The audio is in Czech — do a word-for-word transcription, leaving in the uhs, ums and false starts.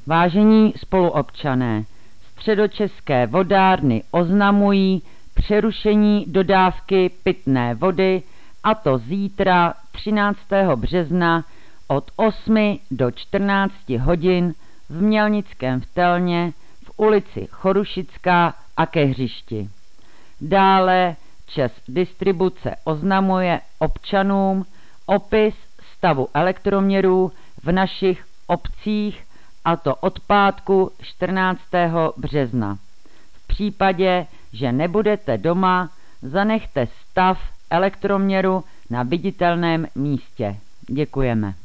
Vážení spoluobčané, Středočeské vodárny oznamují přerušení dodávky pitné vody, a to zítra třináctého března od osmi do čtrnácti hodin v Mělnickém Vtelně v ulici Chorušická a ke hřišti. Dále ČEZ Distribuce oznamuje občanům opis stavu elektroměrů v našich obcích, a to od pátku čtrnáctého března. V případě, že nebudete doma, zanechte stav elektroměru na viditelném místě. Děkujeme.